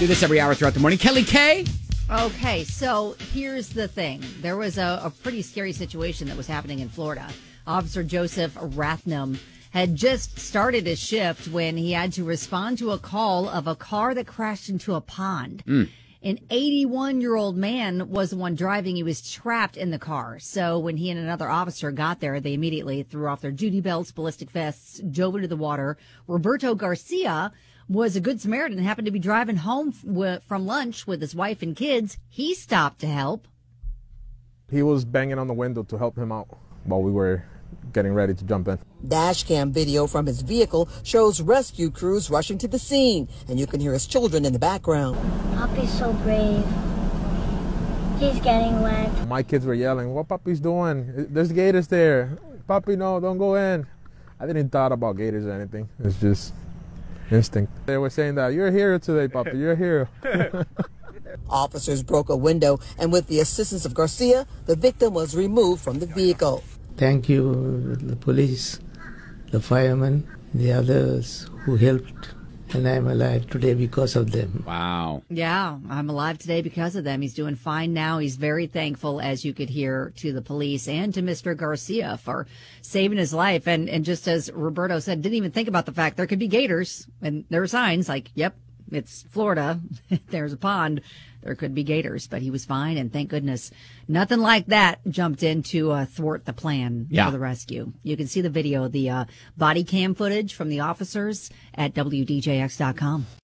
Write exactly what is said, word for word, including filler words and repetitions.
Do this every hour throughout the morning. Kelly K. Okay, so here's the thing. There was a, a pretty scary situation that was happening in Florida. Officer Joseph Rathnam had just started his shift when he had to respond to a call of a car that crashed into a pond. Mm. An eighty-one-year-old man was the one driving. He was trapped in the car. So when he and another officer got there, they immediately threw off their duty belts, ballistic vests, dove into the water. Roberto Garcia was a good Samaritan and happened to be driving home f- from lunch with his wife and kids. He stopped to help. He was banging on the window to help him out while we were getting ready to jump in. Dashcam video from his vehicle shows rescue crews rushing to the scene, and you can hear his children in the background. Papi's so brave. He's getting wet. My kids were yelling, "What Papi's doing? There's gators there. Papi, no, don't go in." I didn't thought about gators or anything. It's just instinct. They were saying that, "You're a hero today, Papi. You're a hero." Officers broke a window, and with the assistance of Garcia, the victim was removed from the vehicle. Thank you, the police, the firemen, the others who helped, and I'm alive today because of them. Wow. Yeah, I'm alive today because of them. He's doing fine now. He's very thankful, as you could hear, to the police and to Mister Garcia for saving his life. And, and just as Roberto said, didn't even think about the fact there could be gators. And there were signs like, yep, it's Florida. There's a pond. There could be gators, but he was fine, and thank goodness nothing like that jumped in to uh, thwart the plan yeah. for the rescue. You can see the video, the uh, body cam footage from the officers at W D J X dot com.